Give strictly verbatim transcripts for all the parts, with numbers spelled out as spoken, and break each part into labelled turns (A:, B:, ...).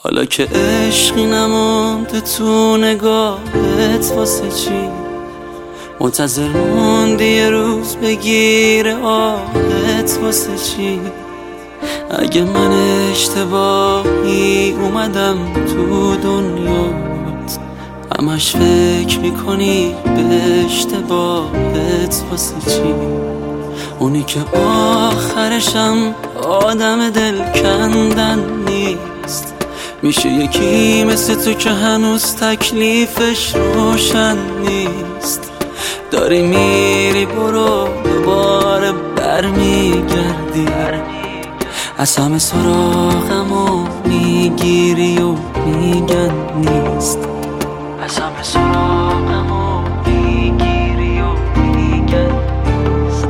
A: حالا که عشقی نمونده تو نگاهت واسه چی؟ منتظر موندی یه روز بگیره آهت واسه چی؟ اگه من اشتباهی اومدم تو دنیات، همش فکر میکنی به اشتباهت واسه چی؟ اونی که آخرشم آدم دل کندن نیست، میشه یکی مثل تو که هنوز تکلیفش روشن نیست. داری میری برو دوباره برمیگردی، از همه سراغمو میگیری و میگن نیست. از همه سراغمو میگیری و میگن نیست.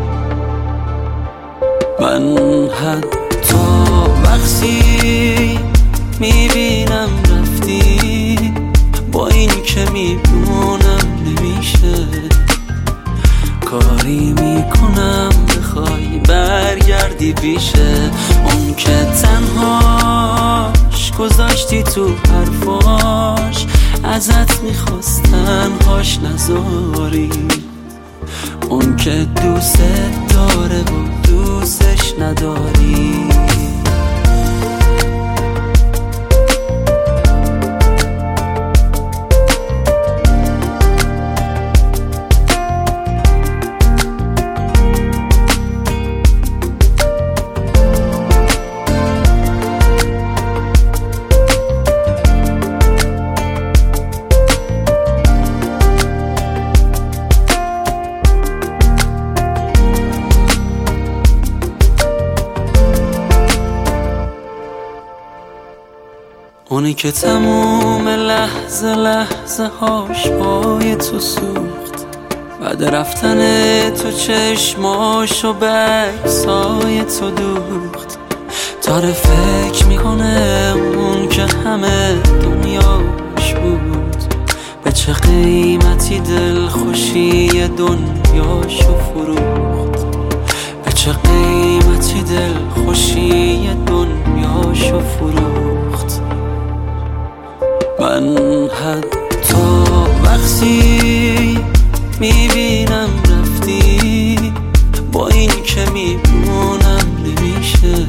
A: من حتی وقتی میبینم رفتی، با این که میبونم نمیشه، کاری میکنم بخوای برگردی پیشه. اون که تنهاش گذاشتی تو حرفاش، ازت میخواست تنهاش نذاری. اون که دوست داره و دوستش نداری. اونی که تموم لحظه لحظه هاش پای تو سوخت، بعد رفتن تو چشماشو به عکسای تو دوخت. داره فکر میکنه اون که همه دنیاش بود، به چه قیمتی دل خوشی دنیاشو فروخت. به چه قیمتی دل خوشی دنیاشو فروخت. من حتی وقتی میبینم رفتی، با این که میبونم نمیشه،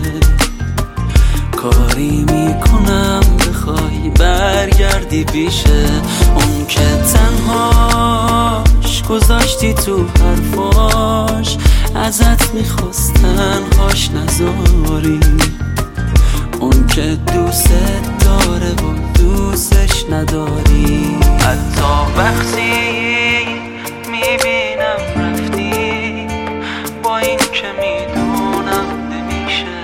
A: کاری میکنم بخوای برگردی پیشه. اون که تنهاش گذاشتی تو حرفاش، ازت میخواست تنهاش نذاری. اون که دوست داره و دوستش نداری. حتی وقتی میبینم رفتی، با این که میدونم نمیشه،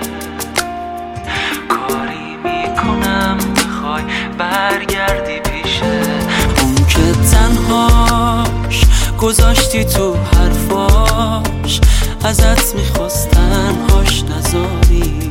A: کاری میکنم بخوای برگردی پیشه. اون که تنهاش گذاشتی تو حرفاش، ازت میخواست تنهاش نذاری.